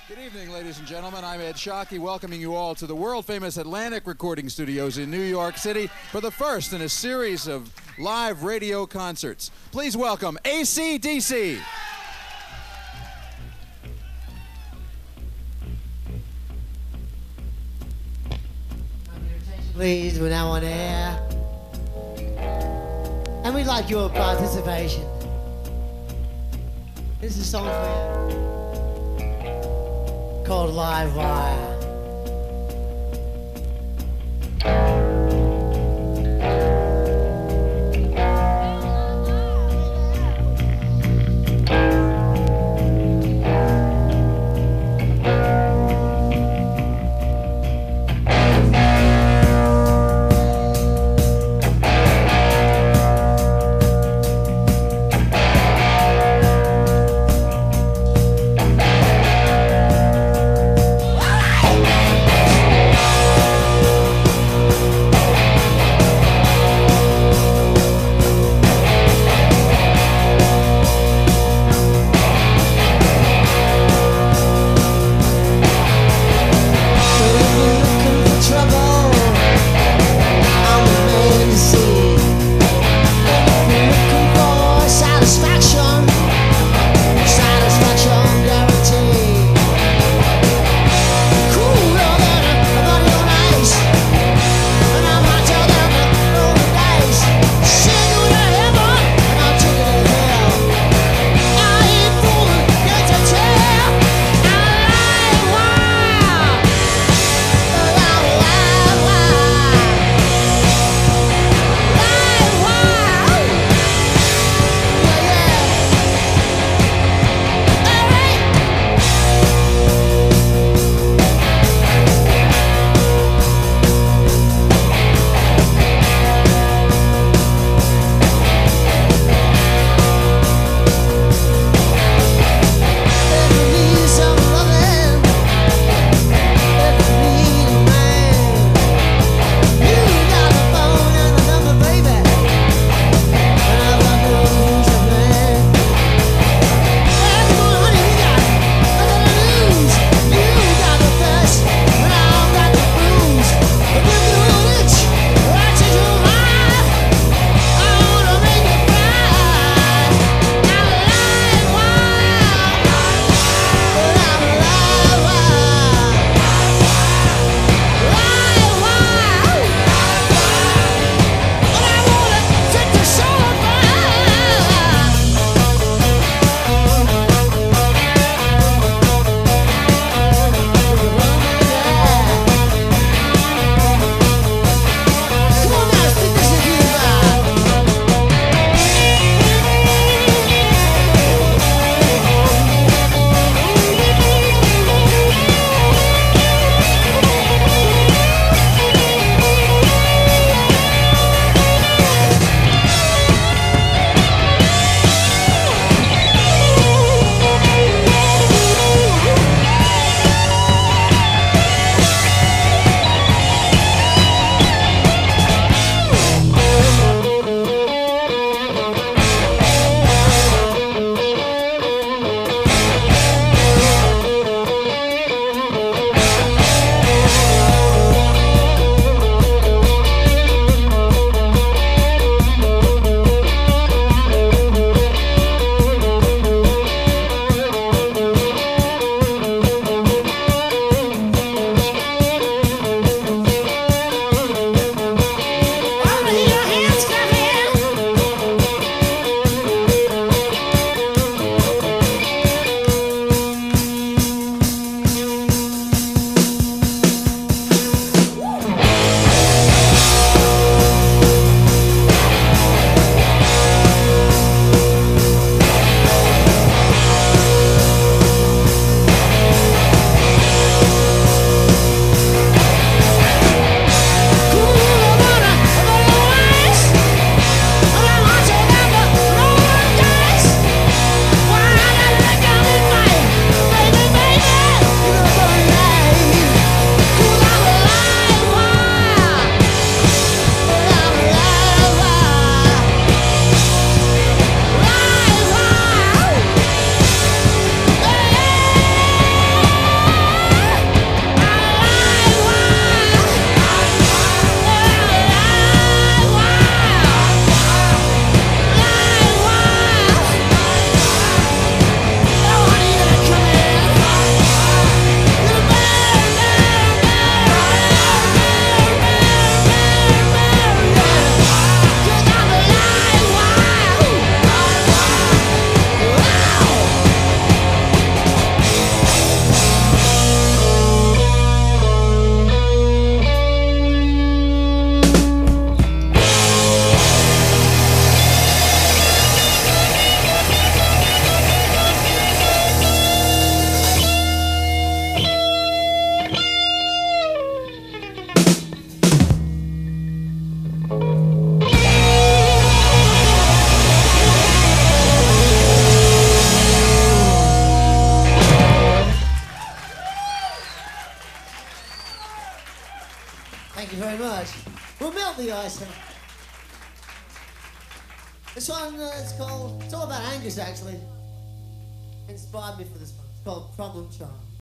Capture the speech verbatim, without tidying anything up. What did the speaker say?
Good evening, ladies and gentlemen. I'm Ed Shockey, welcoming you all to the world-famous Atlantic Recording Studios in New York City for the first in a series of live radio concerts. Please welcome A C D C. Please, we're now on air. And we'd like your participation. This is a song for you called Live Wire. Woo! Thank you very much. We'll melt the ice now. This one uh, is called, it's all about Angus actually. Inspired me for this one. It's called Problem Child.